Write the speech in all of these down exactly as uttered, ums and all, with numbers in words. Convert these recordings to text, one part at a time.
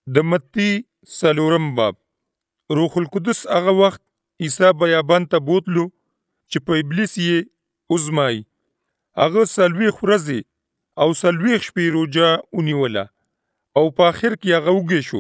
د متی څلورم باب. روح القدس هغه وخت عیسی بیابان ته بوتلو چې په ابلیس یې وزمایي. هغه څلوېښت ورځې او څلوېښت شپې روژه ونیوله او په آخر کې هغه وږی شو.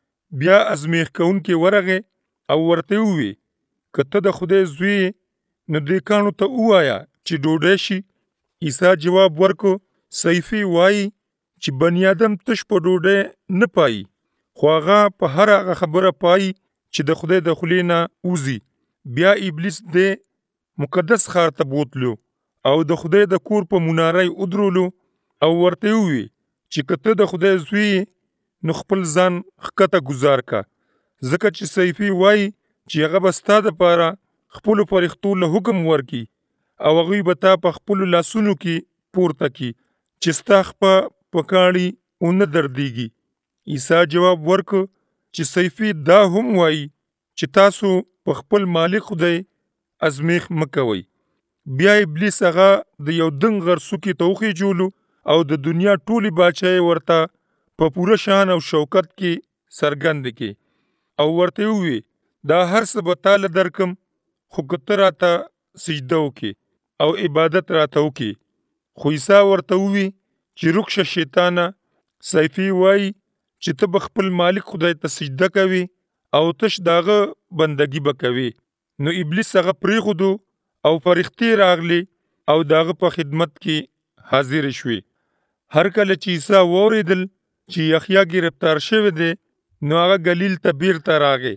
بیا ازمیښت کوونکی ورغی او ورته ووی که ته د خدای زوی یې نو دې کاڼو ته ووایه چې ډوډۍ شي. عیسی جواب ورکو صحیفې وایي چې بني آدم تش په ډوډۍ نه پایي، خو هغه په هر هغه خبره پایي چې د خدای د خولې نه وځي. بیا ابلیس دې مقدس ښار ته بوتلو او د خدای د کور په منارې ودرولو او ورته ووی چې که ته د خدای زوی یې نو خپل ځان ښکته ګزار کا، ځکه چې صحیفې وایي چې هغه به ستا دپاره خپلو فرښتو له حکم ورکي او هغوی به تا په خپلو لاسونو کې پورته کي چې ستا خپه په کاڼي ونه دردیږي. عیسی جواب ورکړ چې صحیفې دا هم وایي چې تاسو په خپل مالک خدای ازمیښت مه کوئ. بیا ابلیس هغه د یو دنګ غر څوکې ته وخېجولو او د دنیا ټولې باچایۍ ورته په پوره شان او شوکت کې څرګندې کړې او ورته ووی دا هر څه به تاله درکم، خو که ته راته سجده وکړې او عبادت راته وکړې. خو عیسی ورته ووی چې رک شه شیطانه، صحیفې وایي چې ته به خپل مالک خدای ته سجده کوي او تش د هغه بندګي به کوې. نو ابلیس هغه پرېښودو او فرښتې راغلې او د هغه په خدمت کې حاضرې شوې. هر کله چې عیسی واورېدل چې یحیی ګرفتار شوی دی نو هغه ګلیل ته بیرته راغی.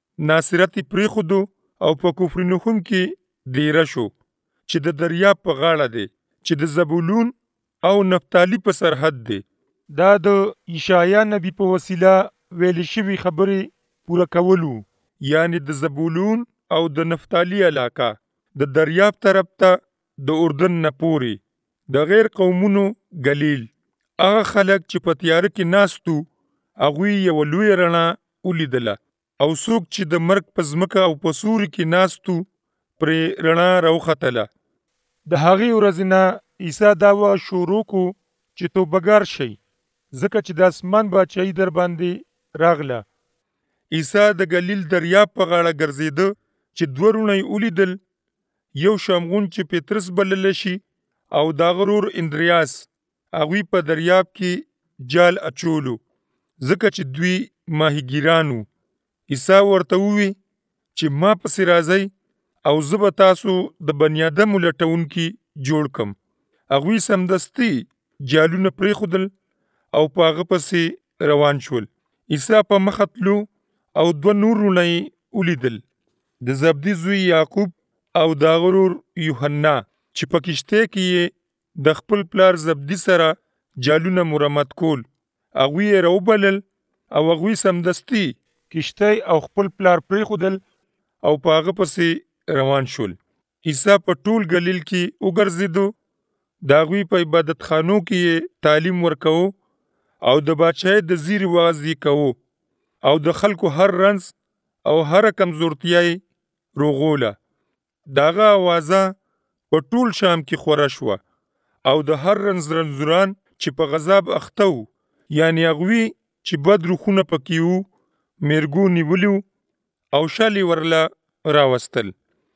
ناصرت یې پرېښودو او په کفرنحوم کې دیره شو چې د دریاب په غاړه دی، چې د زبولون او نفتالي په سرحد دی. دا د اشعیا نبی په وسیله ویلې شوي خبرې پوره کولو، یعنی د زبولون او د نفتالي علاقه د دریاب طرف ته د اردن نه پورې د غیر قومونو ګلیل. هغه خلک چې په تیاره کې ناستو هغوی یوه لویه رڼا ولیدله او څوک چې د مرګ په ځمکه او په سوري کې ناستو پرې رڼا راوختله. د هغې ورځې نه عیسی دا وعظ شروع کو چې توبهګار شئ، ځکه چې د اسمان باچایي در باندې راغله. عیسی د ګلیل دریاب په غاړه ګرځېده چې دوه وروڼه یې ولیدل، یو شمعون چې پطرس بللی شي او د هغه ورور اندریاس. هغوی په دریاب کې جال اچولو ځکه چې دوی ماهیګیران وو. عیسی ورته ووی چې ما پسې راځئ او زه به تاسو د بني ادمو لټونکي جوړ کم. هغوی سمدستي جالونه پرېښودل او په هغه پسې روان شول. عیسی په مخه تلو او دوه نور وروڼه یې ولیدل، د زبدي زوی یعقوب او د هغه ورور یوحنا، چې په کښتۍ کې یې د خپل پلار زبدي سره جالونه مرمت کول. هغوی یې راوبلل او هغوی سمدستي کښتۍ او خپل پلار پرېښودل او په هغه پسې روان شول. عیسی په ټول ګلیل کې وګرځېدو، د هغوی په عبادت خانو کې یې تعلیم ورکوو او د باچایۍ د زیري وعظ یې کوو او د خلکو هر رنځ او هره کمزورتیا یې روغوله. د هغه اوازه په ټول شام کې خوره شوه او د هر رنځ رنځوران چې په غضب اخته وو، یعنی هغوی چې بد روحونه پکې وو، میرګو نیولي وو او شل یې ورله راوستل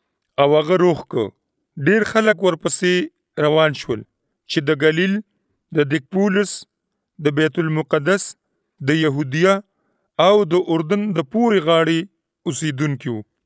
او هغه روغ که. ډېر خلک ورپسې روان شول چې د ګلیل، د دکپولس، د بیت المقدس، د یهودیه او د اردن د پورې غاړې اوسیدونکي وو.